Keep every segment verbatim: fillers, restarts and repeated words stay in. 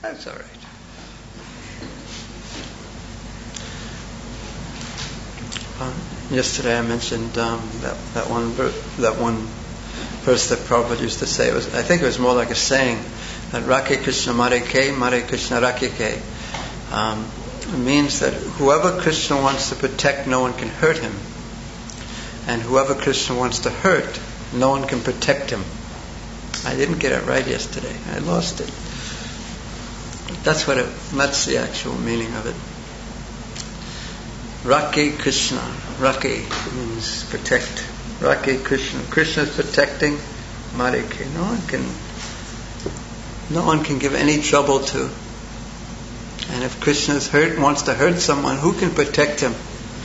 That's all right. Uh, yesterday I mentioned um, that that one ver- that one verse that Prabhupada used to say. It was, I think it was more like a saying, that Rake Krishna Mare Ke, Mare Krishna Rake Ke. Um, it means that whoever Krishna wants to protect, no one can hurt him. And whoever Krishna wants to hurt, no one can protect him. I didn't get it right yesterday. I lost it. That's what it, that's the actual meaning of it. Rake Krishna. Rake means protect. Rake Krishna. Krishna is protecting. Marike. No one can no one can give any trouble to. And if Krishna is hurt, wants to hurt someone, who can protect him?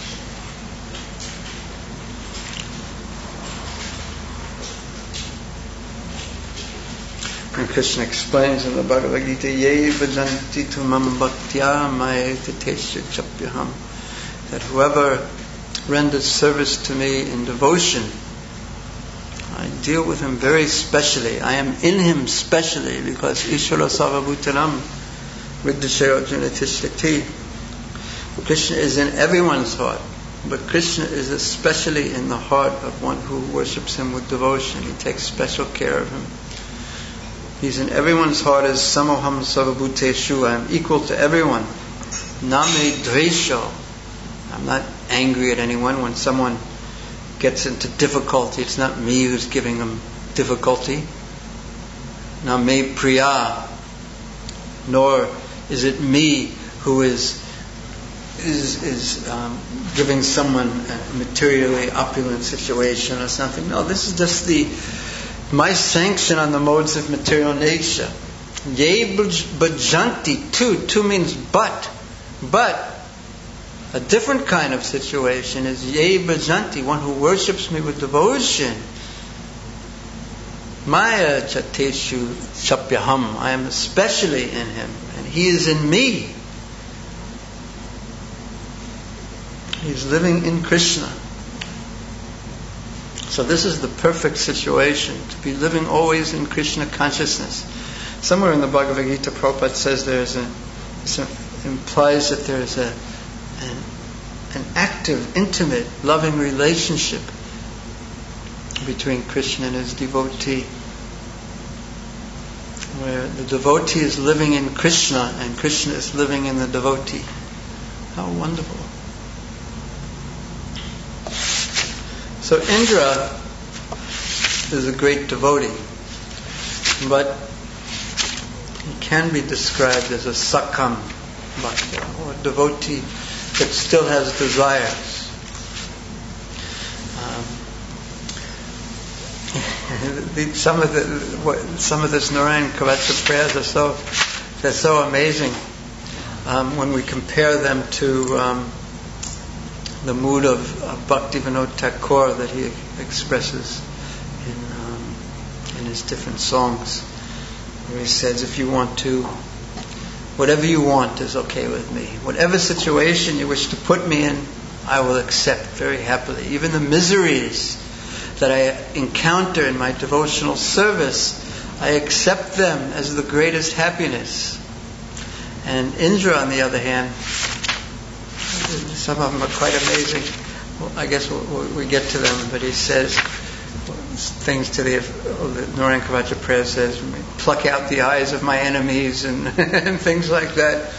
And Krishna explains in the Bhagavad Gita, Ye bhajanti tumam bhaktya mayete tesya chapyaham, that whoever renders service to me in devotion, I deal with him very specially. I am in him specially, because Ishvara Sarvabhutanam Viddhasya Arjuna Tishtati. Krishna is in everyone's heart, but Krishna is especially in the heart of one who worships him with devotion. He takes special care of him. He's in everyone's heart as Samoham Sarvabhuteshu. I am equal to everyone. Name Dresho. I'm not angry at anyone. When someone gets into difficulty, it's not me who's giving them difficulty. Name Priya. Nor is it me who is is is um, giving someone a materially opulent situation or something. No, this is just the my sanction on the modes of material nature. Ye bhajanti, tu, tu means but. But a different kind of situation is ye bhajanti, one who worships me with devotion. Maya chateshu chapyaham, I am especially in him, and he is in me. He's living in Krishna. So this is the perfect situation, to be living always in Krishna consciousness. Somewhere in the Bhagavad Gita, Prabhupada says there is a, it implies that there is a an, an active, intimate, loving relationship between Krishna and his devotee, where the devotee is living in Krishna and Krishna is living in the devotee. How wonderful. So Indra is a great devotee, but he can be described as a sakam bhakta, or a devotee that still has desires. Um, some of the what, some of this Narayan Kavacha prayers are so they're so amazing um, when we compare them to um, the mood of uh, Bhaktivinoda Thakur that he expresses in um, in his different songs, where he says, if you want to, whatever you want is okay with me. Whatever situation you wish to put me in, I will accept very happily. Even the miseries that I encounter in my devotional service, I accept them as the greatest happiness. And Indra, on the other hand, some of them are quite amazing. Well, I guess we'll, we'll, we get to them, but he says things to the, the Narayan Kavacha prayer says, pluck out the eyes of my enemies and, and things like that.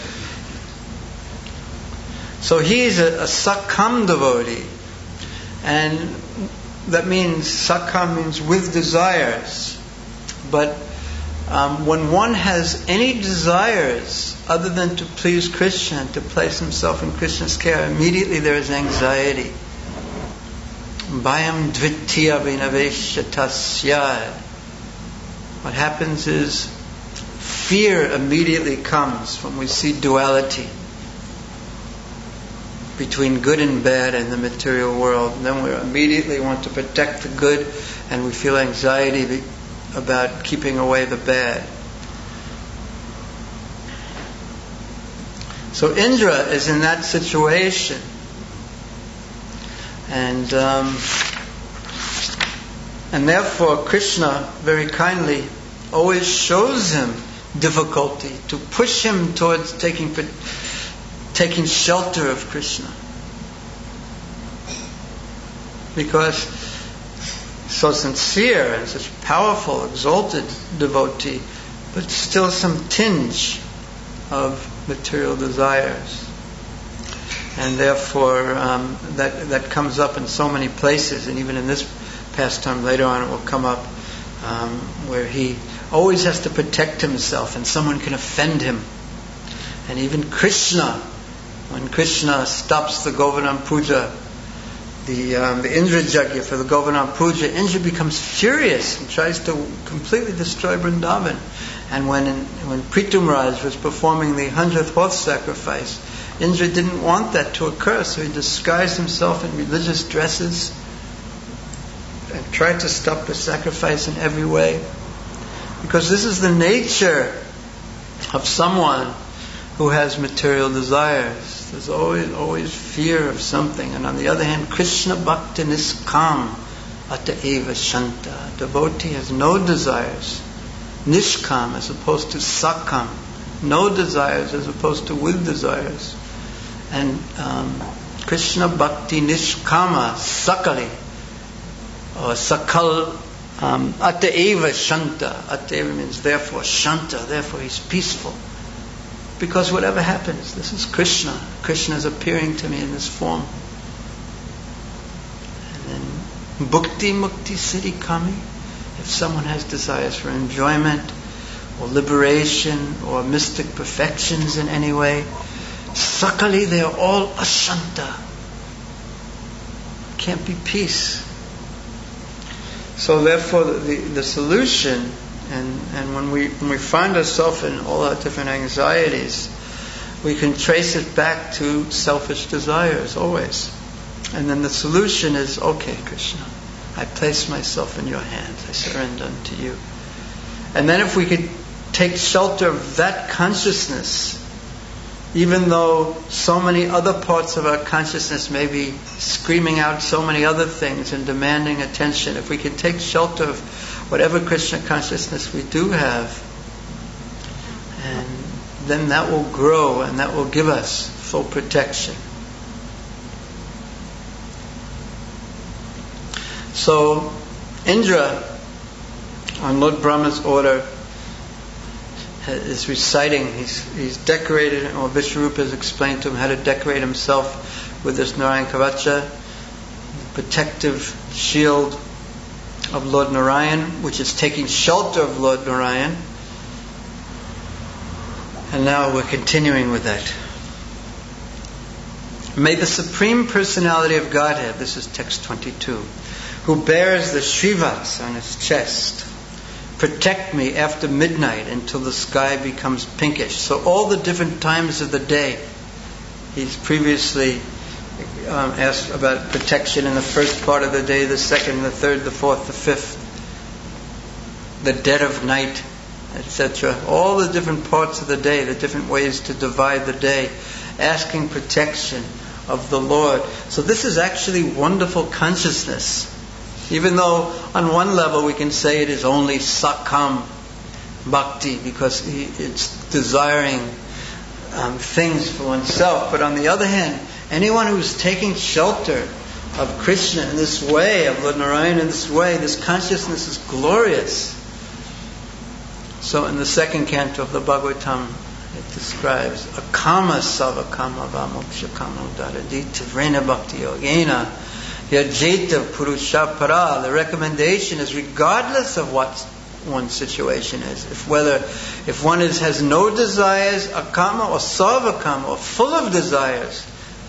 So he's a, a sakam devotee, and that means sakam means with desires. But um, when one has any desires other than to please Krishna and to place himself in Krishna's care, immediately there is anxiety. Bhayam dvitiya vinavesha tasya. What happens is fear immediately comes when we see duality between good and bad in the material world. And then we immediately want to protect the good, and we feel anxiety about keeping away the bad. So Indra is in that situation. And um, and therefore Krishna very kindly always shows him difficulty to push him towards taking taking shelter of Krishna. Because so sincere and such powerful, exalted devotee, but still some tinge of material desires. And therefore um, that that comes up in so many places, and even in this pastime later on it will come up, um, where he always has to protect himself and someone can offend him. And even Krishna, when Krishna stops the Govardhan Puja, the um, the Indra Yajna for the Govardhan Puja, Indra becomes furious and tries to completely destroy Vrindavan. And when in, when Pritumraj was performing the hundredth horse sacrifice, Indra didn't want that to occur, so he disguised himself in religious dresses and tried to stop the sacrifice in every way. Because this is the nature of someone who has material desires. There's always always fear of something. And on the other hand, Krishna Bhakti Niskam Ata Eva Shanta. Devotee has no desires. Nishkam as opposed to Sakam. No desires as opposed to with desires. And um, Krishna Bhakti Nishkama Sakali or Sakal um, Ata Eva Shanta. Ata Eva means therefore, Shanta, therefore he's peaceful. Because whatever happens, this is Krishna. Krishna is appearing to me in this form. And then Bhukti Mukti Siddhi Kami. If someone has desires for enjoyment or liberation or mystic perfections in any way, Sakali, they are all Ashanta. Can't be peace. So therefore the, the, the solution, and, and when we when we find ourselves in all our different anxieties, we can trace it back to selfish desires always. And then the solution is, okay, Krishna, I place myself in your hands. I surrender unto you. And then if we could take shelter of that consciousness, even though so many other parts of our consciousness may be screaming out so many other things and demanding attention, if we could take shelter of whatever Krishna consciousness we do have, and then that will grow and that will give us full protection. So Indra, on Lord Brahma's order, is reciting, he's, he's decorated, or Vishwarupa has explained to him how to decorate himself with this Narayan Kavacha, protective shield of Lord Narayan, which is taking shelter of Lord Narayan. And now we're continuing with that. May the Supreme Personality of Godhead, this is text twenty-two, who bears the Shrivats on his chest, protect me after midnight until the sky becomes pinkish. So all the different times of the day, he's previously um, asked about protection in the first part of the day, the second, the third, the fourth, the fifth, the dead of night, et cetera. All the different parts of the day, the different ways to divide the day, asking protection of the Lord. So this is actually wonderful consciousness. Even though on one level we can say it is only Sakam Bhakti, because he, it's desiring um, things for oneself. But on the other hand, anyone who's taking shelter of Krishna in this way, of Lord Narayan in this way, this consciousness is glorious. So in the second canto of the Bhagavatam, it describes Akama Savakama Vamoksha Kama Udaradhi Tivrena Bhakti Yogena Yajeta Purusha Para. The recommendation is, regardless of what one's situation is, if whether if one is has no desires, akama or savakama, or full of desires,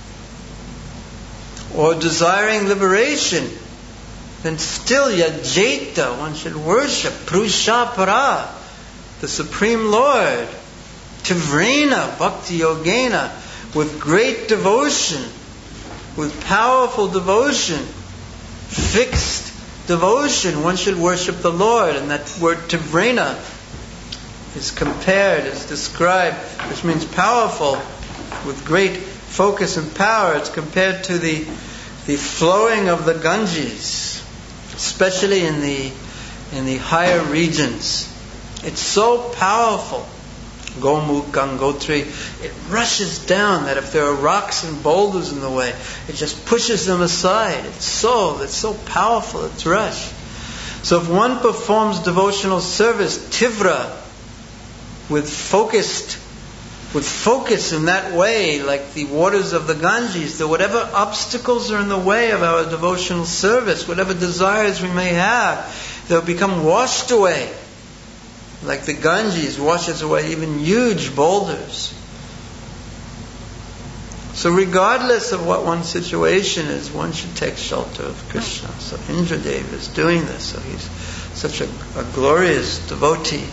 or desiring liberation, then still Yajeta, one should worship Purusha Para, the Supreme Lord, Tivrena Bhakti Yogena, with great devotion, with powerful devotion, fixed devotion, one should worship the Lord. And that word Tivrena is compared, is described, which means powerful, with great focus and power. It's compared to the the flowing of the Ganges, especially in the in the higher regions It's so powerful. Gomukh, Gangotri, it rushes down that if there are rocks and boulders in the way, it just pushes them aside. It's so, it's so powerful, its rush. So if one performs devotional service, tivra, with focused, with focus in that way, like the waters of the Ganges, that whatever obstacles are in the way of our devotional service, whatever desires we may have, they'll become washed away. Like the Ganges washes away even huge boulders. So regardless of what one's situation is, one should take shelter of Krishna. So Indradev is doing this. So he's such a, a glorious devotee.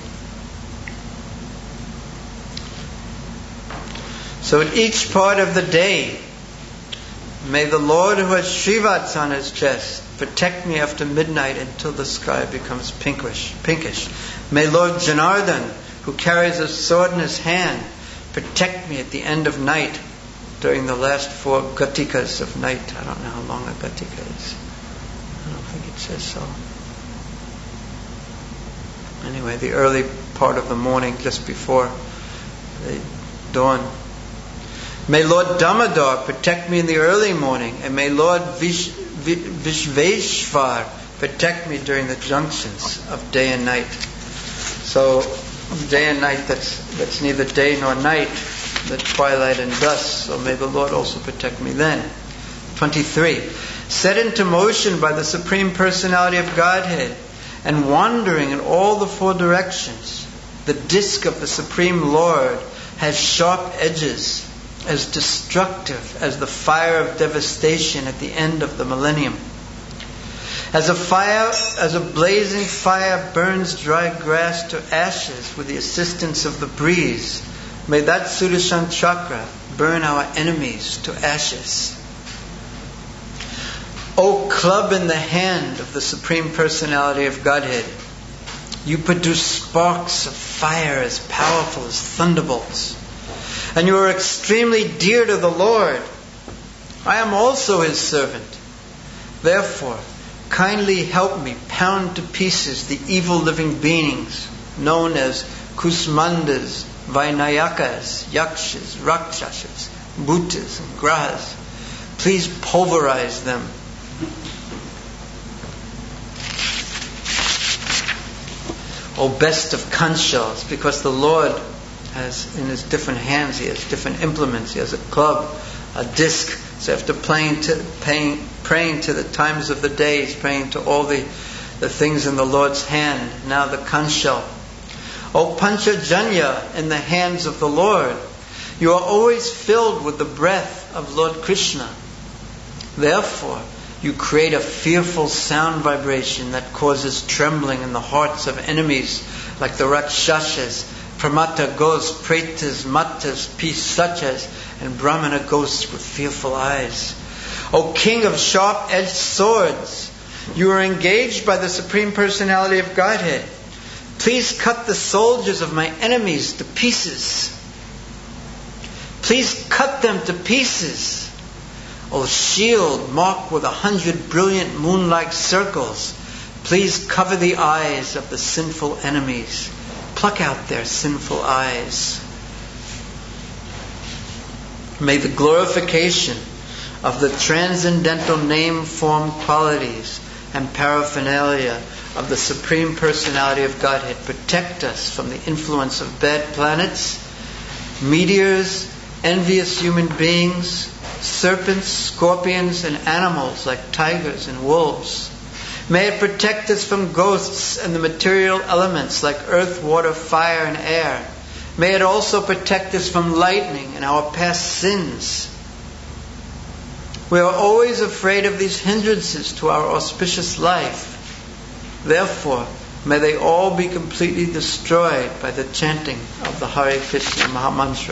So at each part of the day, may the Lord who has Srivats on his chest protect me after midnight until the sky becomes pinkish. pinkish. May Lord Janardhan, who carries a sword in his hand, protect me at the end of night during the last four gatikas of night. I don't know how long a gatika is. I don't think it says so. Anyway, the early part of the morning, just before the dawn. May Lord Damodar protect me in the early morning, and may Lord Vish, Vishveshvar protect me during the junctions of day and night. So, day and night, that's, that's neither day nor night, the twilight and dusk. So may the Lord also protect me then. twenty-three. Set into motion by the Supreme Personality of Godhead and wandering in all the four directions, the disc of the Supreme Lord has sharp edges, as destructive as the fire of devastation at the end of the millennium. As a fire, as a blazing fire burns dry grass to ashes with the assistance of the breeze, may that Sudarshan Chakra burn our enemies to ashes. O club in the hand of the Supreme Personality of Godhead, you produce sparks of fire as powerful as thunderbolts, and you are extremely dear to the Lord. I am also his servant. Therefore, kindly help me pound to pieces the evil living beings known as Kusmandas, Vainayakas, Yakshas, Rakshasas, Bhutas, and Grahas. Please pulverize them. O best of Kanshals, because the Lord has in his different hands, he has different implements. He has a club, a disc. So after playing to, paying, praying to the times of the day, he's praying to all the, the things in the Lord's hand. Now the Kanshal. O Panchajanya in the hands of the Lord, you are always filled with the breath of Lord Krishna. Therefore, you create a fearful sound vibration that causes trembling in the hearts of enemies like the Rakshasas, Pramata ghosts, Pretas, Mattas, Pisachas, and Brahmana ghosts with fearful eyes. O King of sharp-edged swords, you are engaged by the Supreme Personality of Godhead. Please cut the soldiers of my enemies to pieces. Please cut them to pieces. O shield marked with a hundred brilliant moon-like circles, please cover the eyes of the sinful enemies. Pluck out their sinful eyes. May the glorification of the transcendental name, form, qualities, and paraphernalia of the Supreme Personality of Godhead protect us from the influence of bad planets, meteors, envious human beings, serpents, scorpions, and animals like tigers and wolves. May it protect us from ghosts and the material elements like earth, water, fire, and air. May it also protect us from lightning and our past sins. We are always afraid of these hindrances to our auspicious life. Therefore, may they all be completely destroyed by the chanting of the Hare Krishna Mahamantra.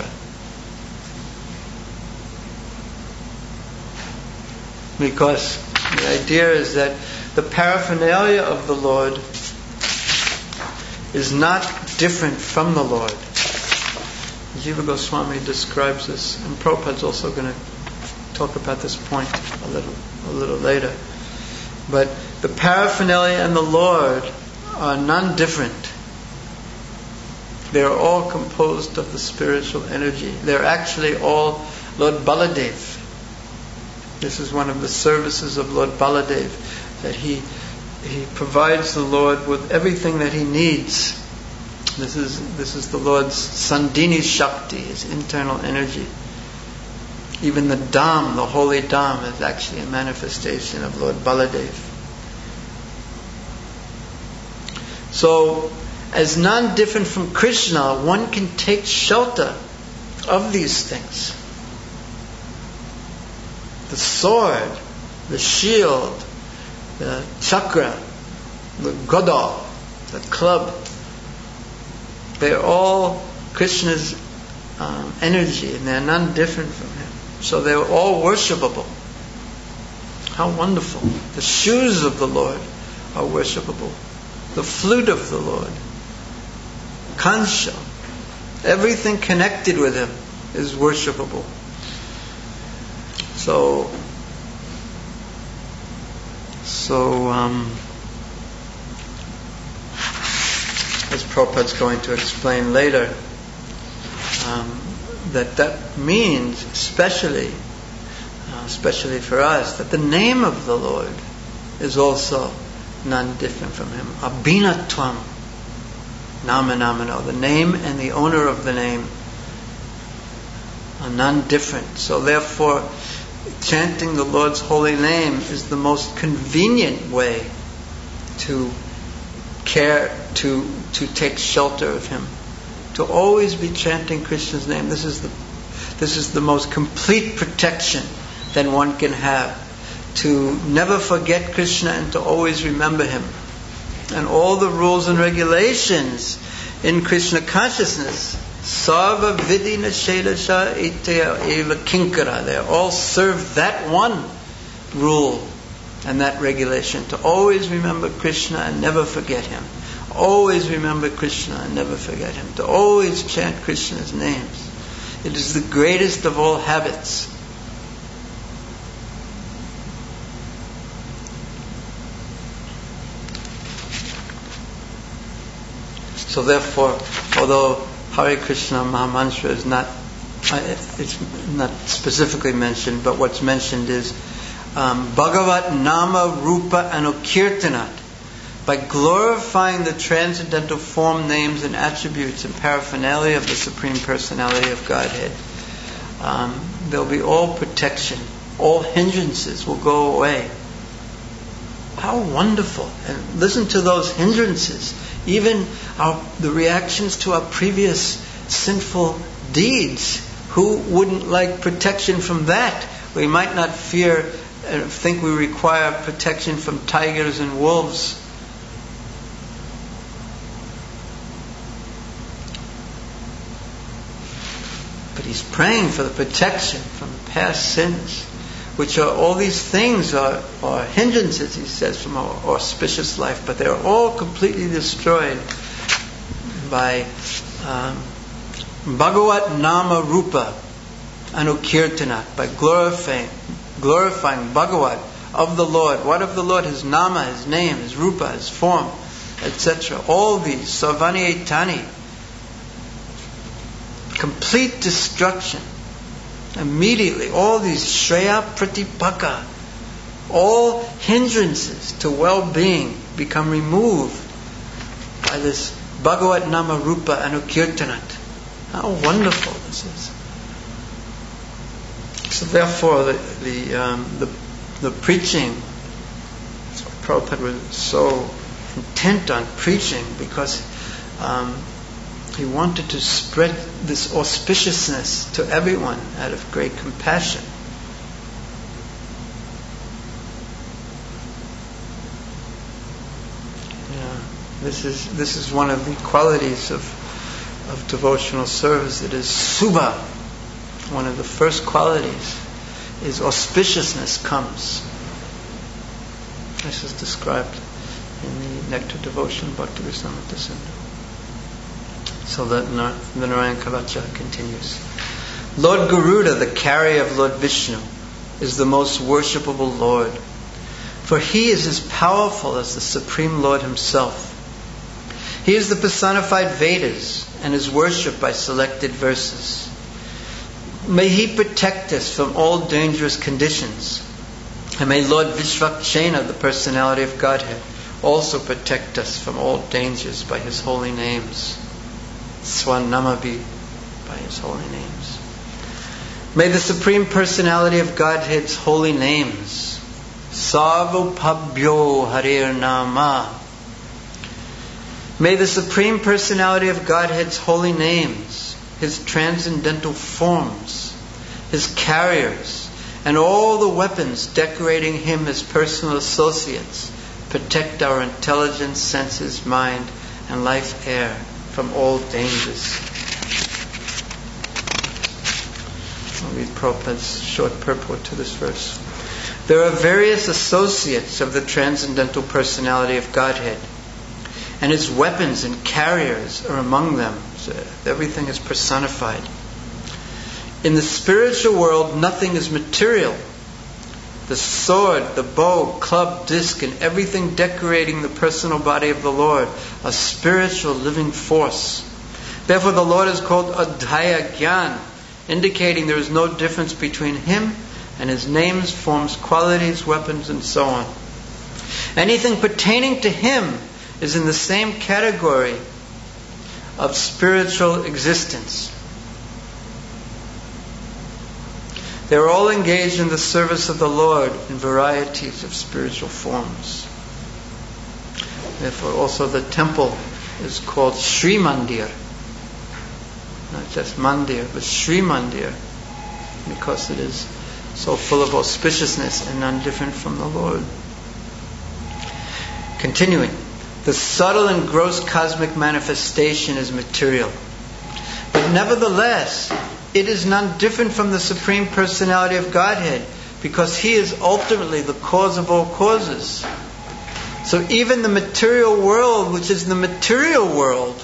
Because the idea is that the paraphernalia of the Lord is not different from the Lord. Jiva Goswami describes this, and Prabhupada's also going to talk about this point a little, a little later. But the paraphernalia and the Lord are non-different. They are all composed of the spiritual energy. They're actually all Lord Baladev. This is one of the services of Lord Baladev, that he he provides the Lord with everything that he needs. This is this is the Lord's Sandhini Shakti, his internal energy. Even the Dham, the holy Dham, is actually a manifestation of Lord Baladev. So, as non-different from Krishna, one can take shelter of these things. The sword, the shield, the chakra, the gada, the club, they're all Krishna's um, energy, and they're none different from him. So they're all worshipable. How wonderful. The shoes of the Lord are worshipable. The flute of the Lord, Kansha, everything connected with him is worshipable. So, so um, as Prabhupada's going to explain later, um, that that means, especially, uh, especially for us, that the name of the Lord is also none different from him. Abhinatvam nama namano. The name and the owner of the name are none different. So therefore, chanting the Lord's holy name is the most convenient way to care, to to take shelter of him. To always be chanting Krishna's name. This is the this is the most complete protection that one can have. To never forget Krishna and to always remember him. And all the rules and regulations in Krishna consciousness, sarva vidhi nashedasha itya eva kinkara, they all serve that one rule and that regulation, to always remember Krishna and never forget him. Always remember Krishna and never forget him. To always chant Krishna's names. It is the greatest of all habits. So therefore, although Hare Krishna Mahamantra is not, it's not specifically mentioned, but what's mentioned is um, Bhagavat Nama Rupa Anukirtanat. By glorifying the transcendental form, names, and attributes and paraphernalia of the Supreme Personality of Godhead, um, there will be all protection. All hindrances will go away. How wonderful. And listen to those hindrances. Even our, the reactions to our previous sinful deeds. Who wouldn't like protection from that? We might not fear, uh, think we require protection from tigers and wolves. But he's praying for the protection from past sins, which are all these things are, are hindrances, he says, from our auspicious life, but they're all completely destroyed by um, Bhagavat Nama Rupa Anukirtanat, by glorifying, glorifying Bhagavat of the Lord. What of the Lord? His Nama, His name, His Rupa, His form, et cetera. All these, Sarvani Etani, complete destruction. Immediately, all these Shreya Pratipaka, all hindrances to well-being become removed by this Bhagavat Nama Rupa Anukirtanat. How wonderful this is. So therefore, the the, um, the, the preaching, so Prabhupada was so intent on preaching because um, he wanted to spread this auspiciousness to everyone out of great compassion. Yeah, this is this is one of the qualities of of devotional service. It is Subha. One of the first qualities is auspiciousness comes. This is described in the Nectar Devotion Bhakti Rasamrita Sindhu. So the, the Narayan Kavacha continues. Lord Garuda, the carrier of Lord Vishnu, is the most worshipable Lord, for he is as powerful as the Supreme Lord himself. He is the personified Vedas, and is worshipped by selected verses. May He protect us from all dangerous conditions. And may Lord Vishvakshena, the personality of Godhead, also protect us from all dangers by His holy names. Swanamabi, by His holy names. May the Supreme Personality of Godhead's holy names, Sarvapabhyo Harir Nama. May the Supreme Personality of Godhead's holy names, His transcendental forms, His carriers, and all the weapons decorating Him as personal associates protect our intelligence, senses, mind, and life air from all dangers. I'll read Prabhupada's short purport to this verse. There are various associates of the transcendental personality of Godhead, and His weapons and carriers are among them. So everything is personified. In the spiritual world, nothing is material. The sword, the bow, club, disc, and everything decorating the personal body of the Lord are spiritual living force. Therefore the Lord is called Adhaya Gyan, indicating there is no difference between Him and His names, forms, qualities, weapons, and so on. Anything pertaining to Him is in the same category of spiritual existence. They are all engaged in the service of the Lord in varieties of spiritual forms. Therefore also the temple is called Sri Mandir. Not just Mandir, but Sri Mandir, because it is so full of auspiciousness and none different from the Lord. Continuing, the subtle and gross cosmic manifestation is material. But nevertheless, it is none different from the Supreme Personality of Godhead, because He is ultimately the cause of all causes. So even the material world, which is the material world,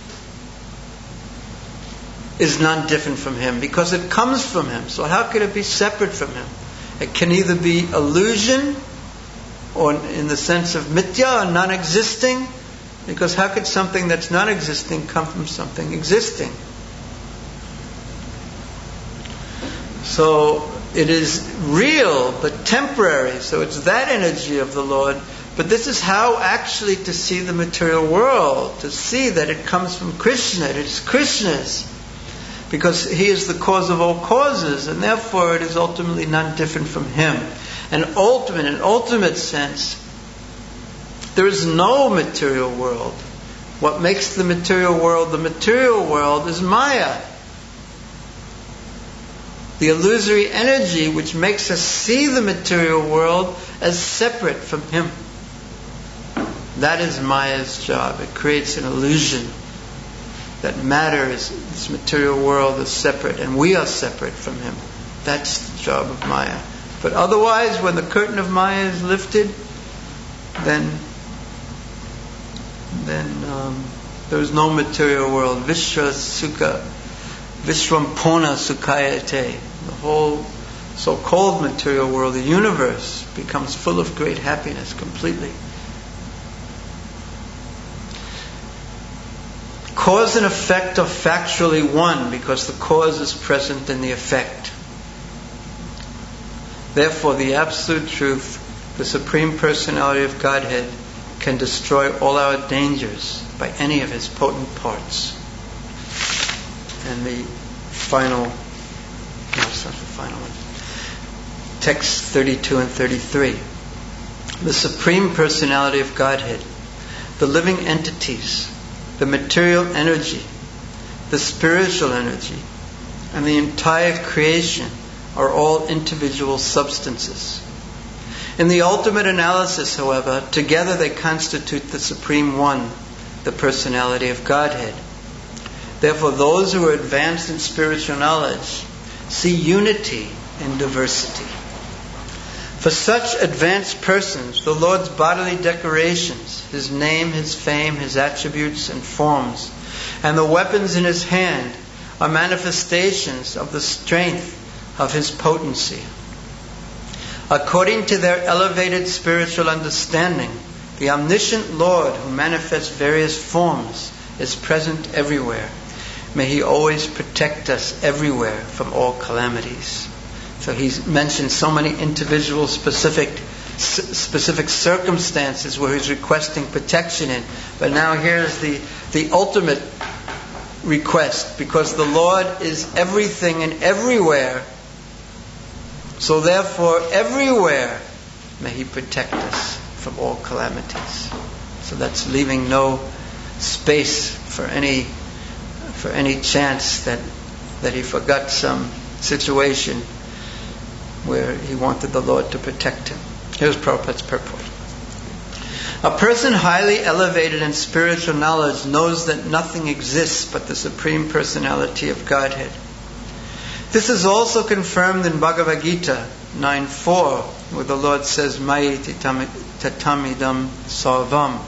is none different from Him, because it comes from Him. So how could it be separate from Him? It can either be illusion, or in the sense of mithya, or non-existing, because how could something that's non-existing come from something existing? So it is real but temporary. So it's that energy of the Lord. But this is how actually to see the material world, to see that it comes from Krishna. It is Krishna's, because He is the cause of all causes, and therefore it is ultimately not different from Him. And ultimate, in ultimate sense, there is no material world. What makes the material world the material world is Maya. The illusory energy which makes us see the material world as separate from Him. That is Maya's job. It creates an illusion that matter is, this material world is separate and we are separate from Him. That's the job of Maya. But otherwise, when the curtain of Maya is lifted, then then um, there is no material world. Vishwa Sukha, Vishwampona Sukhayate. The whole so-called material world, the universe, becomes full of great happiness completely. Cause and effect are factually one, because the cause is present in the effect. Therefore, the Absolute Truth, the Supreme Personality of Godhead, can destroy all our dangers by any of His potent parts. And the final, no, it's not the final one. Text thirty-two and thirty-three. The Supreme Personality of Godhead, the living entities, the material energy, the spiritual energy, and the entire creation are all individual substances. In the ultimate analysis, however, together they constitute the Supreme One, the Personality of Godhead. Therefore, those who are advanced in spiritual knowledge see unity in diversity. For such advanced persons, the Lord's bodily decorations, His name, His fame, His attributes and forms, and the weapons in His hand are manifestations of the strength of His potency. According to their elevated spiritual understanding, the omniscient Lord, who manifests various forms, is present everywhere. May He always protect us everywhere from all calamities. So He's mentioned so many individual specific specific circumstances where He's requesting protection in. But now here's the, the ultimate request, because the Lord is everything and everywhere. So therefore, everywhere, may He protect us from all calamities. So that's leaving no space for any for any chance that that He forgot some situation where He wanted the Lord to protect him. Here's Prabhupada's purport. A person highly elevated in spiritual knowledge knows that nothing exists but the Supreme Personality of Godhead. This is also confirmed in Bhagavad Gita nine four, where the Lord says, Maya tatamidam sarvam,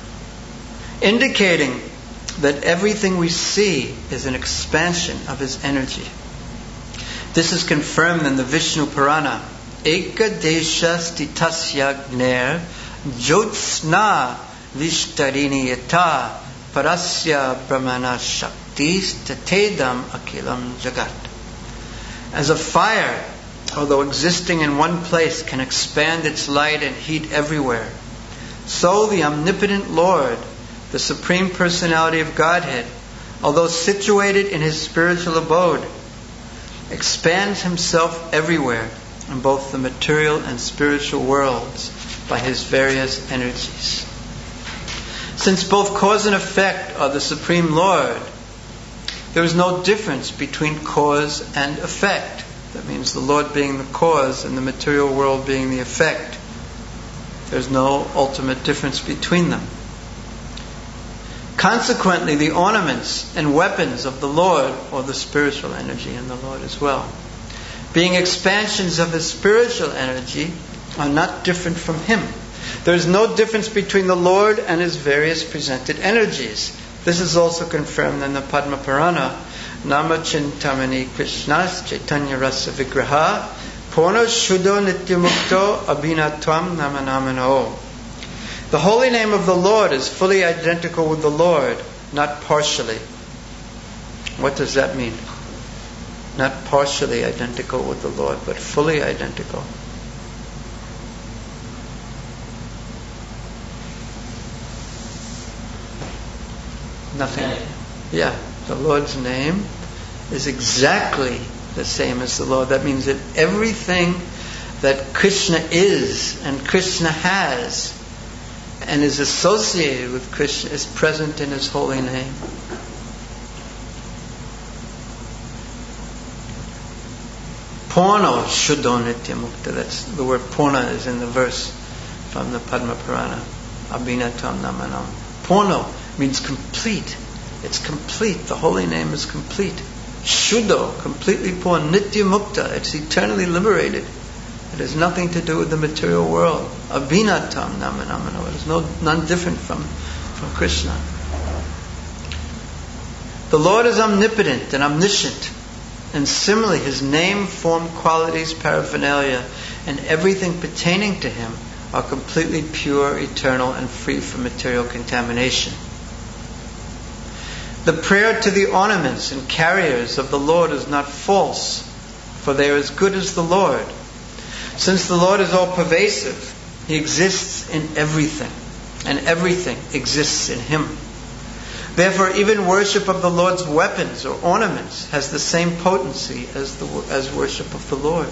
indicating that everything we see is an expansion of His energy. This is confirmed in the Vishnu Purana. Eka desha stitasya gner jyotsna vishtarini yata parasya brahmana shaktis tatedam akilam jagat. As a fire, although existing in one place, can expand its light and heat everywhere, so the omnipotent Lord, the Supreme Personality of Godhead, although situated in His spiritual abode, expands Himself everywhere in both the material and spiritual worlds by His various energies. Since both cause and effect are the Supreme Lord, there is no difference between cause and effect. That means the Lord being the cause and the material world being the effect. There's no ultimate difference between them. Consequently, the ornaments and weapons of the Lord, or the spiritual energy in the Lord as well, being expansions of His spiritual energy, are not different from Him. There is no difference between the Lord and His various presented energies. This is also confirmed in the Padma Purana. Nama Chintamani Krishnas Chaitanya Rasa Vigraha Purna Shuddho Nityamukto Abhinatvam Namanamano. The holy name of the Lord is fully identical with the Lord, not partially. What does that mean? Not partially identical with the Lord, but fully identical. Nothing. Yeah, the Lord's name is exactly the same as the Lord. That means that everything that Krishna is and Krishna has and is associated with Krishna is present in His holy name. Purna Shuddho Nityamukta. That's the word Purna is in the verse from the Padma Purana. Abhinatam Namanam. Purna means complete. It's complete. The holy name is complete. Shuddho, completely pure. Nityamukta, it's eternally liberated. It has nothing to do with the material world. Abhinatam Namanamano. It is no, none different from, from Krishna. The Lord is omnipotent and omniscient. And similarly, His name, form, qualities, paraphernalia, and everything pertaining to Him are completely pure, eternal, and free from material contamination. The prayer to the ornaments and carriers of the Lord is not false, for they are as good as the Lord. Since the Lord is all-pervasive, He exists in everything, and everything exists in Him. Therefore, even worship of the Lord's weapons or ornaments has the same potency as the as worship of the Lord.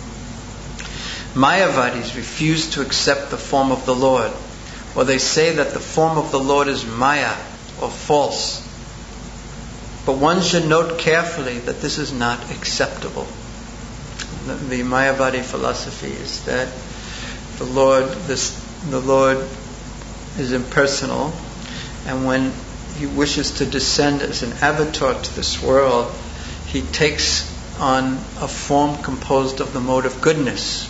Mayavadis refuse to accept the form of the Lord, or they say that the form of the Lord is Maya, or false. But one should note carefully that this is not acceptable. The, the Mayavadi philosophy is that the Lord, this, the Lord is impersonal, and when He wishes to descend as an avatar to this world, He takes on a form composed of the mode of goodness.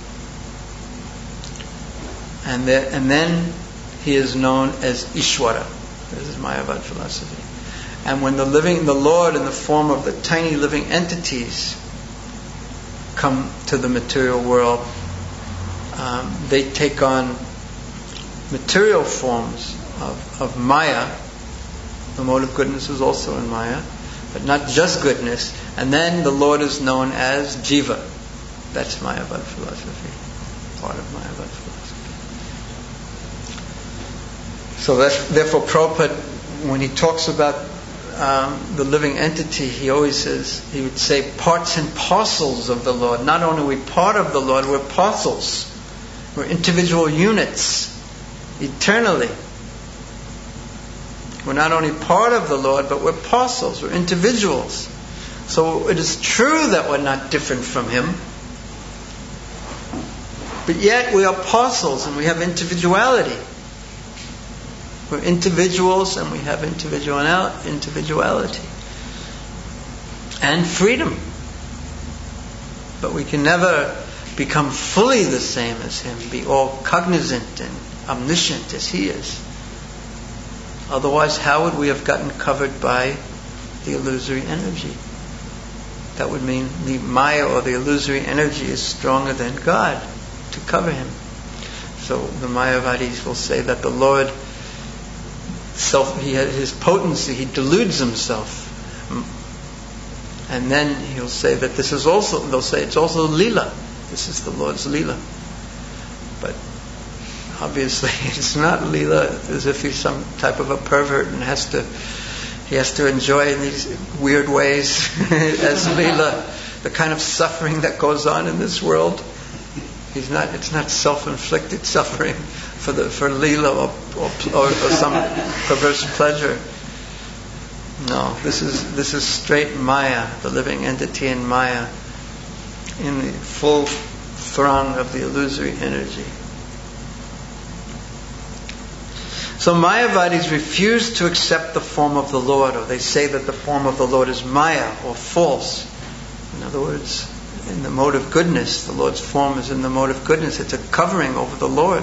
And, there, and then He is known as Ishwara. This is Mayavad philosophy. And when the living, the Lord in the form of the tiny living entities come to the material world, um, they take on material forms of, of Maya. The mode of goodness is also in Maya. but not just goodness. And then the Lord is known as Jiva. That's Mayavad philosophy, part of Mayavad philosophy. So that's, therefore Prabhupada, when he talks about um, the living entity, he always says, he would say parts and parcels of the Lord. Not only are we part of the Lord, we're parcels. We're individual units, eternally. We're not only part of the Lord, but we're parcels, we're individuals. So it is true that we're not different from Him, but yet we are parcels and we have individuality. We're individuals and we have individual individuality and freedom. But we can never become fully the same as Him, be all cognizant and omniscient as He is. Otherwise, how would we have gotten covered by the illusory energy? That would mean the Maya or the illusory energy is stronger than God to cover Him. So the Mayavadis will say that the Lord, self, he has His potency, He deludes Himself. And then He'll say that this is also, they'll say it's also Leela. This is the Lord's Leela. But obviously it's not Leela, as if He's some type of a pervert and has to, He has to enjoy in these weird ways as Leela, the kind of suffering that goes on in this world. He's not, it's not self-inflicted suffering for the for Leela or, or, or, or some perverse pleasure. No, this is this is straight Maya, the living entity in Maya, in the full throng of the illusory energy. So Mayavadis refuse to accept the form of the Lord, or they say that the form of the Lord is Maya, or false. In other words, in the mode of goodness, the Lord's form is in the mode of goodness. It's a covering over the Lord.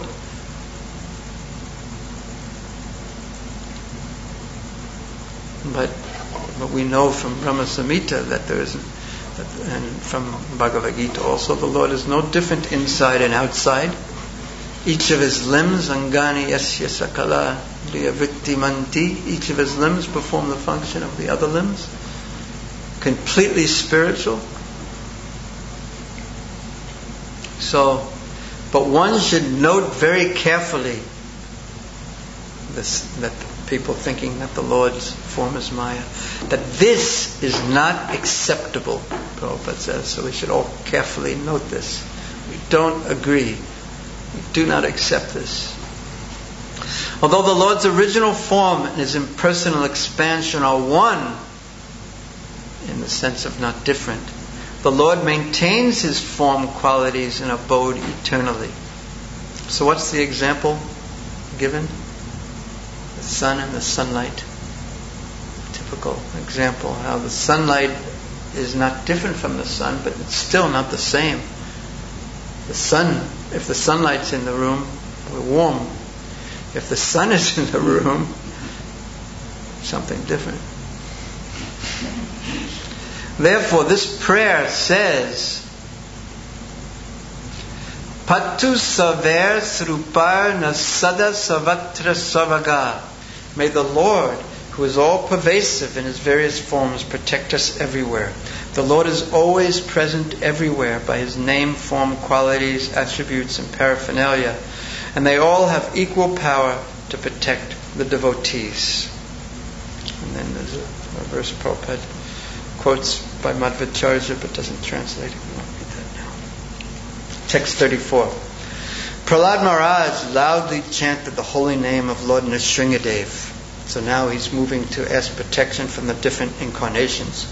But but we know from Brahma Samhita that there is, that, and from Bhagavad Gita also, the Lord is no different inside and outside. Each of His limbs, angani yasya sakala liyavritti manti, each of His limbs perform the function of the other limbs. Completely spiritual. So, but one should note very carefully this, that people thinking that the Lord's form is Maya, that this is not acceptable, Prabhupada says. So we should all carefully note this. We don't agree. We do not accept this. Although the Lord's original form and His impersonal expansion are one, in the sense of not different, the Lord maintains His form qualities and abode eternally. So what's the example given? The sun and the sunlight. Typical example, how the sunlight is not different from the sun, but it's still not the same. The sun, if the sunlight's in the room, we're warm. If the sun is in the room, something different. Therefore, this prayer says, Patu saver srupar nasada savatra savaga. May the Lord, who is all pervasive in His various forms, protect us everywhere. The Lord is always present everywhere by His name, form, qualities, attributes, and paraphernalia, and they all have equal power to protect the devotees. And then there's a, a verse Prabhupada quotes by Madhvacharya but doesn't translate it. We won't read that now. Text thirty-four. Prahlad Maharaj loudly chanted the holy name of Lord Nrsingadev. So now he's moving to ask protection from the different incarnations.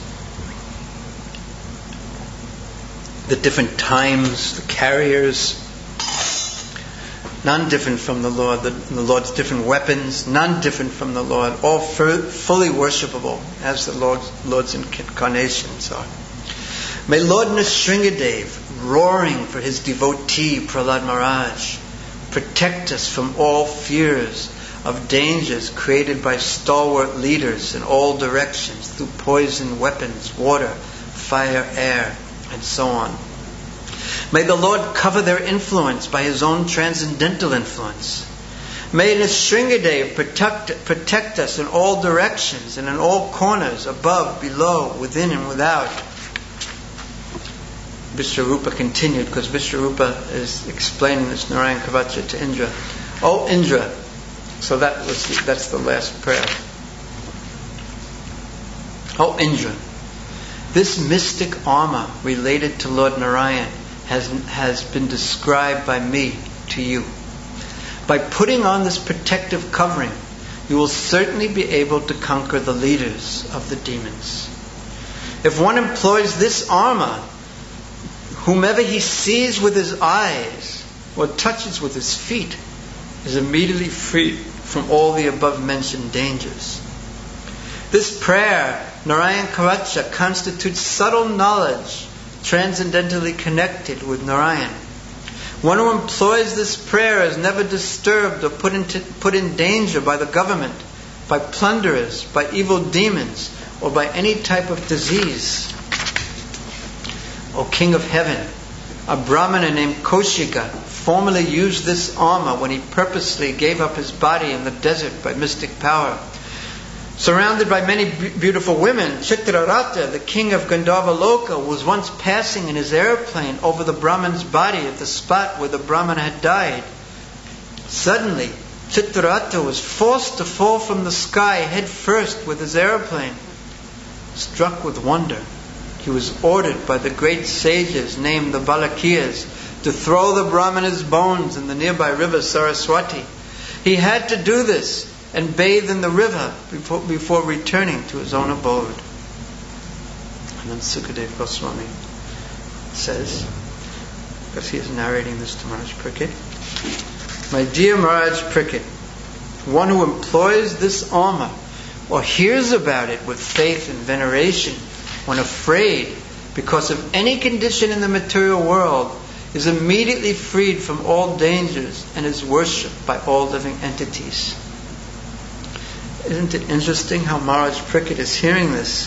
The different times, the carriers, none different from the Lord, the, the Lord's different weapons, none different from the Lord, all f- fully worshipable as the Lord's, Lord's incarnations are. May Lord Nrsingadev, roaring for his devotee Prahlad Maharaj, protect us from all fears of dangers created by stalwart leaders in all directions through poison, weapons, water, fire, air, and so on. May the Lord cover their influence by His own transcendental influence. May Nrsingadev protect, protect us in all directions and in all corners, above, below, within and without. Vishwarupa continued, because Vishwarupa is explaining this Narayan Kavacha to Indra. Oh Indra. So that was the, that's the last prayer. Oh Indra. This mystic armor related to Lord Narayan has, has been described by me to you. By putting on this protective covering, you will certainly be able to conquer the leaders of the demons. If one employs this armor, whomever he sees with his eyes or touches with his feet is immediately freed from all the above mentioned dangers. This prayer, Narayan Kavacha, constitutes subtle knowledge transcendently connected with Narayan. One who employs this prayer is never disturbed or put, into, put in danger by the government, by plunderers, by evil demons, or by any type of disease. O King of Heaven, a Brahmana named Kaushika formerly used this armor when he purposely gave up his body in the desert by mystic power. Surrounded by many beautiful women, Chitraratha, the king of Gandharva Loka, was once passing in his airplane over the Brahman's body at the spot where the Brahman had died. Suddenly, Chitraratha was forced to fall from the sky head first with his airplane. Struck with wonder, he was ordered by the great sages named the Balakiyas to throw the Brahmana's bones in the nearby river Saraswati. He had to do this and bathe in the river before, before returning to his own abode. And then Sukadev Goswami says, because he is narrating this to Maharaj Parikshit, my dear Maharaj Parikshit, one who employs this armor or hears about it with faith and veneration when afraid because of any condition in the material world is immediately freed from all dangers and is worshipped by all living entities. Isn't it interesting how Maharaj Parikshit is hearing this?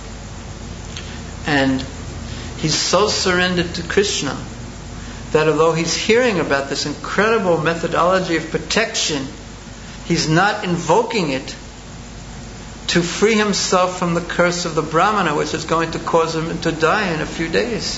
And he's so surrendered to Krishna that although he's hearing about this incredible methodology of protection, he's not invoking it to free himself from the curse of the Brahmana, which is going to cause him to die in a few days.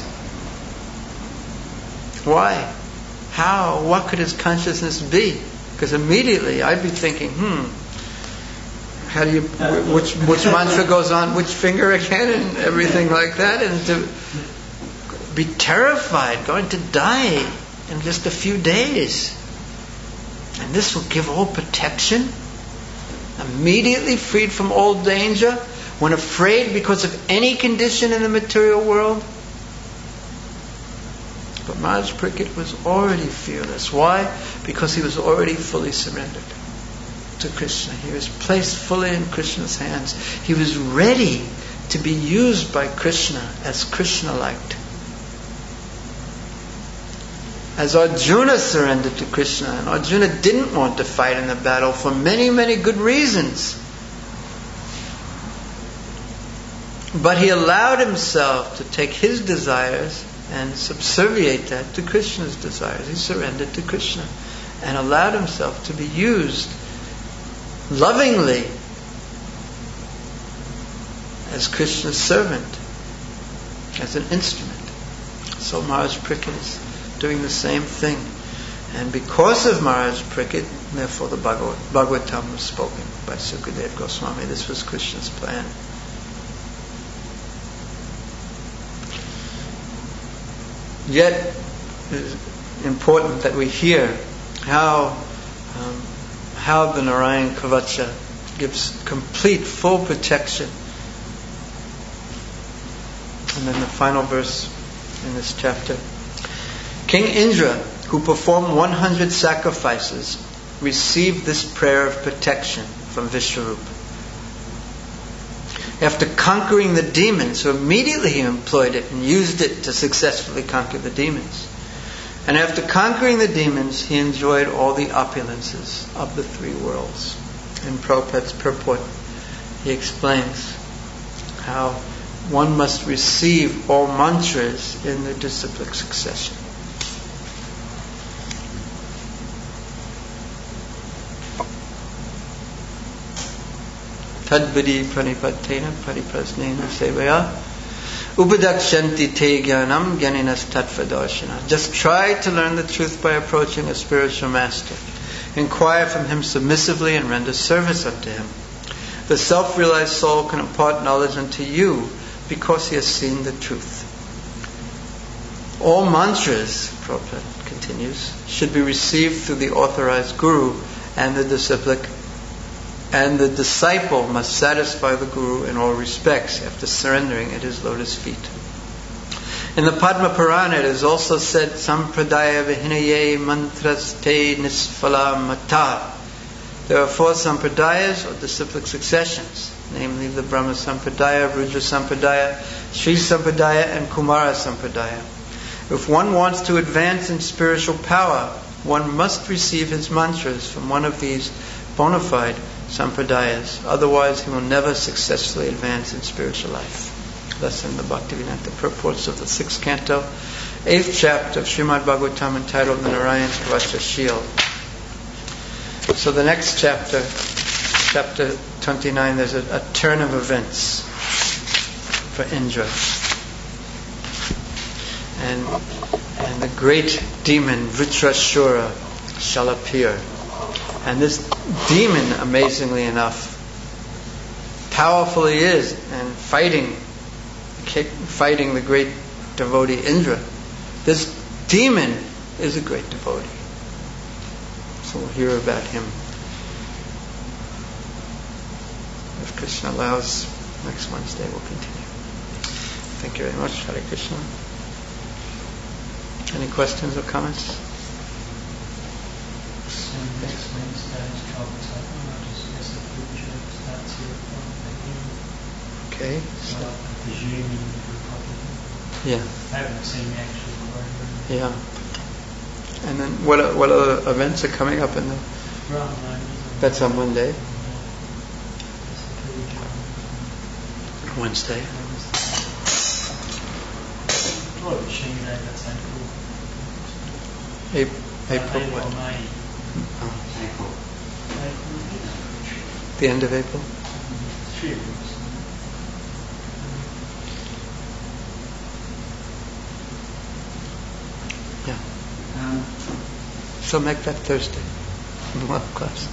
Why? How? What could his consciousness be? Because immediately I'd be thinking, hmm, how do you, which which mantra goes on which finger again, and everything like that, and to be terrified, going to die in just a few days. And this will give all protection, immediately freed from all danger, when afraid because of any condition in the material world. But Maharaj Parikshit was already fearless. Why? Because he was already fully surrendered to Krishna. He was placed fully in Krishna's hands. He was ready to be used by Krishna as Krishna liked. As Arjuna surrendered to Krishna, and Arjuna didn't want to fight in the battle for many, many good reasons. But he allowed himself to take his desires and subserviate that to Krishna's desires. He surrendered to Krishna and allowed himself to be used lovingly as Krishna's servant, as an instrument. So Maharaj Parikshit is doing the same thing. And because of Maharaj Parikshit, therefore the Bhagavad, Bhagavatam was spoken by Sukadev Goswami. This was Krishna's plan. Yet it is important that we hear how um, how the Narayan Kavacha gives complete, full protection. And then the final verse in this chapter. King Indra, who performed one hundred sacrifices, received this prayer of protection from Vishwarupa. After conquering the demons, so immediately he employed it and used it to successfully conquer the demons. And after conquering the demons, he enjoyed all the opulences of the three worlds. In Prabhupada's purport, he explains how one must receive all mantras in the disciplic succession. tadvidi pranipatena pariprasnena sevaya upadakshanti te jnanam jnaninas tattvadarshana. Just try to learn the truth by approaching a spiritual master. Inquire from him submissively and render service unto him. The self-realized soul can impart knowledge unto you because he has seen the truth. All mantras, Prabhupada continues, should be received through the authorized guru and the disciple, and the disciple must satisfy the guru in all respects after surrendering at his lotus feet. In the Padma Purana it is also said, Sampradaya vihinaye mantras te nisfala mata. There are four sampradayas or disciplic successions, namely the Brahma Sampradaya, Rudra Sampradaya, Sri Sampradaya and Kumara Sampradaya. If one wants to advance in spiritual power, one must receive his mantras from one of these bona fide sampradayas. Otherwise, he will never successfully advance in spiritual life. Thus in the Bhaktivedanta purports of the sixth canto, eighth chapter of Srimad Bhagavatam entitled the Narayan Vacha Shield. So the next chapter, chapter twenty-nine, there's a, a turn of events for Indra. And, and the great demon Vritrashura shall appear. And this demon, amazingly enough, powerful he is, and fighting, fighting the great devotee Indra. This demon is a great devotee. So we'll hear about him, if Krishna allows. Next Wednesday we'll continue. Thank you very much. Hare Krishna. Any questions or comments? So next Wednesday is Travel Cycle. I'll just guess the future starts here from the Okay. So I presume in the Republican. Yeah. I haven't seen the actual program. Yeah. And then what are, what other events are coming up in the? Right, That's on Monday. yeah. Wednesday. What a shame that that's April. April. April April, what? May. Oh, April. April. the end of April. Three weeks. Yeah. Um, So make that Thursday. One class.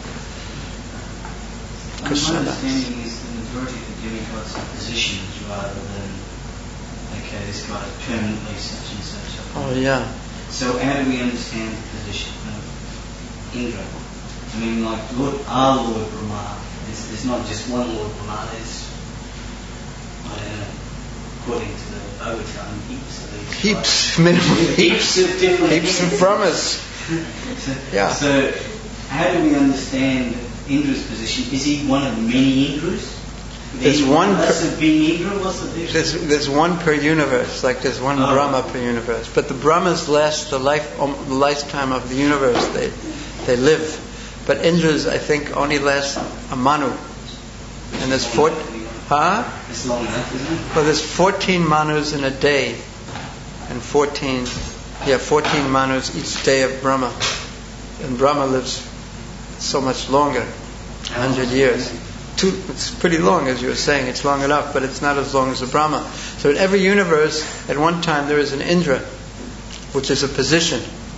my Krishna understanding is the majority of the demigods are positions rather than, okay, this guy is permanently such and such. Oh yeah. So how do we understand the position of Indra? I mean, like Lord, our Lord Brahma, there's, there's not just one Lord Brahma, there's, I don't know, according to the Bhagavatam, heaps of these. Heaps, minimum heaps, Heaps of different heaps of Brahmas. so, Yeah. So how do we understand Indra's position? Is he one of many Indras? There's one per- Less of being Indra? What's the difference? There's, there's one per universe, like there's one Oh. Brahma per universe. But the Brahmas last the life, um, the lifetime of the universe. They, they live. But Indra's, I think, only lasts a Manu. And there's four, huh? It's long enough, isn't it? Well, there's fourteen Manus in a day, and fourteen, yeah, fourteen Manus each day of Brahma. And Brahma lives so much longer, a hundred years. Two, it's pretty long, as you were saying. It's long enough, but it's not as long as the Brahma. So in every universe, at one time, there is an Indra, which is a position.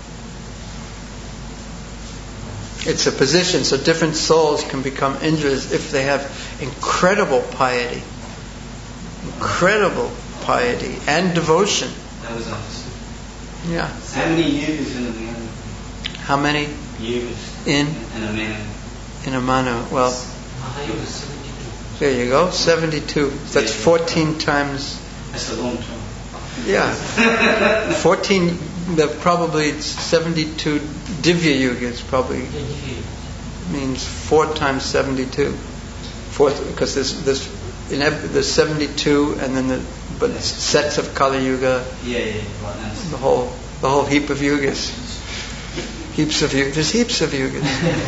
It's a position, so different souls can become Indras if they have incredible piety. Incredible piety and devotion. That was understood. Yeah. How many yugas in a man? How many Yugas in in a man? in a Manu? Well, I think it was seventy-two. there you go, seventy-two. That's fourteen times. That's a long time. Yeah. fourteen, the probably seventy-two Divya Yugas probably means four times seventy-two. Four, because there's, there's, in every, there's seventy-two and then the, but it's sets of Kali Yuga, Yeah, yeah, right. That's the whole, the whole heap of yugas. Heaps of yugas. There's heaps of yugas.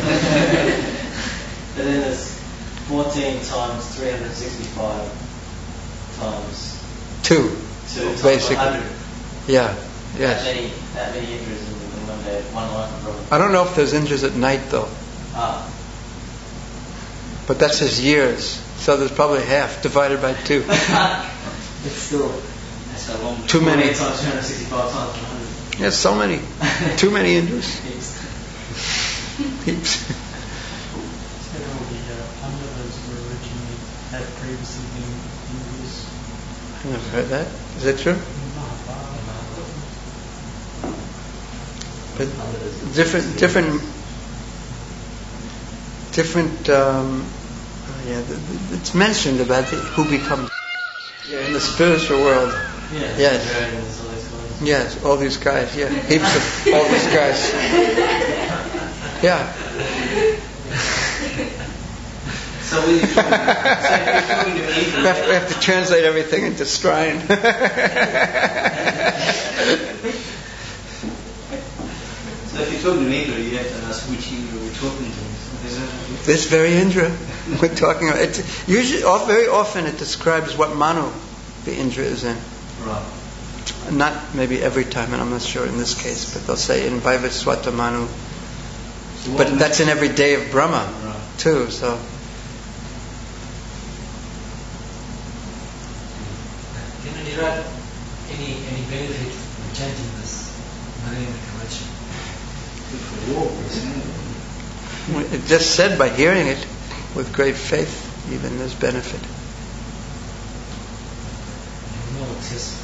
But then there's fourteen times three hundred sixty-five times Two, two times basically. one hundred. Yeah. That Yes. many, that many Indras in, in one day, one life of Brahma. I don't know if there's Indras at night though, Ah, but that's his years. So there's probably half divided by two. It's still That's so long. Too many. forty-eight times three hundred sixty-five times one hundred. Yes, so many. Too many Indras. Heaps. Heaps. So all the uh, Pandavas were originally, had previously been Hindus. I've never heard that. Is that true? But different, different, different. Um, oh yeah, th- th- it's mentioned about the, who becomes yeah, in the spiritual world. Yeah. Yes. Dragons, all these guys. Yes, all these guys. Yeah, heaps of all these guys. Yeah. So we, so if you're talking to We Indra, have, we have to translate everything into Strine. so if you're talking to Indra, you have to ask which Indra we're talking to. Is that This very Indra we're talking about. It's usually, off, very often, it describes what Manu the Indra is in. right? Not maybe every time, and I'm not sure in this case, but they'll say in Vaivaswata Manu. So what But makes- that's in every day of Brahma Right. too. So Can you derive any any benefit from chanting this Narayana Kavacha? Good for war, isn't it? it just said by hearing it with great faith, even there's benefit. You know it's his.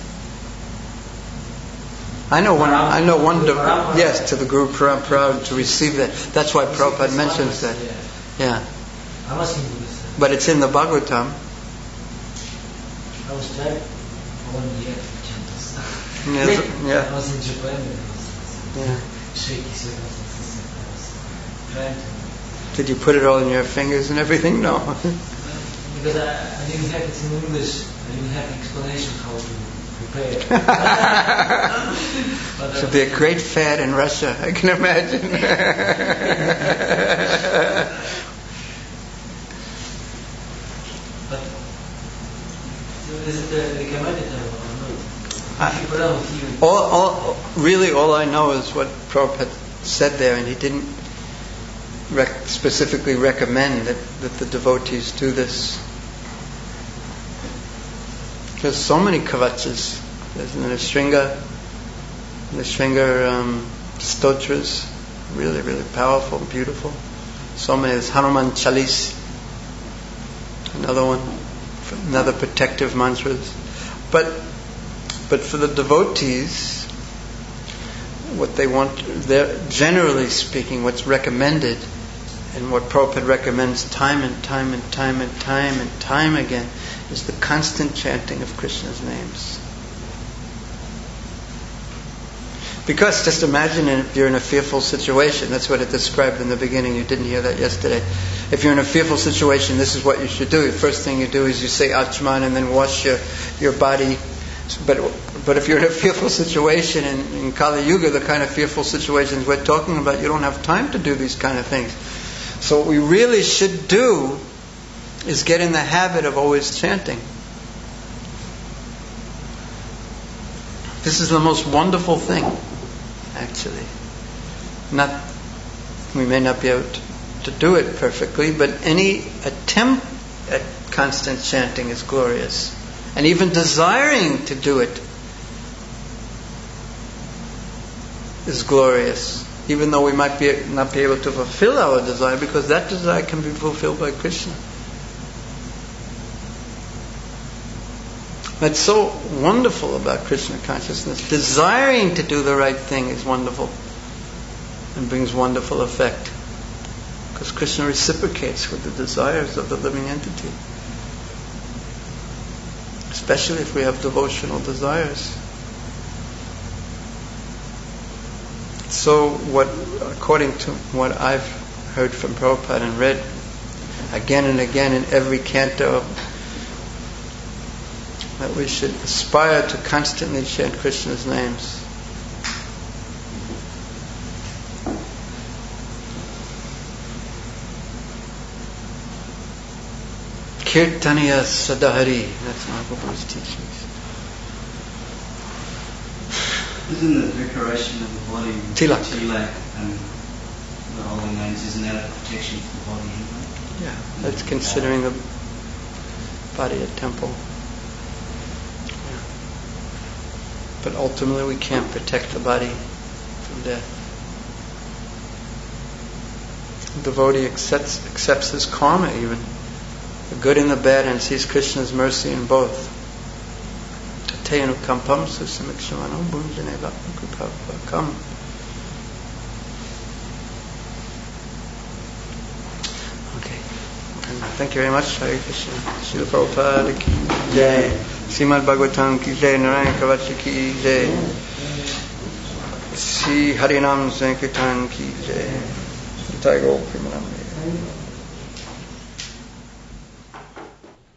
I know one. I know one. De- yes, to the Guru Parampara to receive that. That's why Prabhupada mentions that. Yeah. Yeah, I was into this. uh, but it's in the Bhagavatam. I was trying for one year to chant this. Yes, I yeah, was in Japan and I was yeah. shaky, so I was trying to. Did you put it all in your fingers and everything? No. Because I, I didn't have it in English, I didn't have explanation how to prepare it. But, uh, Should be a great fad in Russia, I can imagine. But is it uh, recommended or not? I- If you put on you, all, all, really, all I know is what Prabhupada said there, and he didn't rec- specifically recommend that, that the devotees do this. There's so many kavachas. There's the Nrsimha, the Nrsimha um, stotras, really, really powerful, beautiful. So many. There's Hanuman Chalis, another one, another protective mantras. But, but for the devotees, what they want, they're, generally speaking, what's recommended, and what Prabhupada recommends time and time and time and time and time again, is the constant chanting of Krishna's names. Because just imagine if you're in a fearful situation. That's what it described in the beginning. You didn't hear that yesterday. If you're in a fearful situation, this is what you should do. The first thing you do is you say Achman and then wash your, your body. But but if you're in a fearful situation in, in Kali Yuga, the kind of fearful situations we're talking about, you don't have time to do these kind of things. So what we really should do is get in the habit of always chanting. This is the most wonderful thing, actually. Not, we may not be able to, to do it perfectly, but any attempt at constant chanting is glorious. And even desiring to do it is glorious. Even though we might be not be able to fulfill our desire, because that desire can be fulfilled by Krishna. That's so wonderful about Krishna consciousness. Desiring to do the right thing is wonderful and brings wonderful effect. Because Krishna reciprocates with the desires of the living entity. Especially if we have devotional desires. So what, according to what I've heard from Prabhupada and read again and again in every canto, that we should aspire to constantly chant Krishna's names. Kirtaniya Sadahari. That's Mahaprabhu's teachings. Isn't the decoration of the body Tilak. tilak and the holy names, isn't that a protection for the body anyway? Yeah, that's considering the body a temple. Yeah. But ultimately we can't protect the body from death. The devotee accepts, accepts his karma even, the good and the bad, and sees Krishna's mercy in both. Tayanu kampam susamikshmano bunjane bhakam. Okay. Thank you very much. Hare Krishna. Srila Prabhupada ki jai. Srimad Bhagavatam ki jai. Narayan Kavachi ki jai. Sri Harinam Sankirtan ki jai. Tiger Premanam.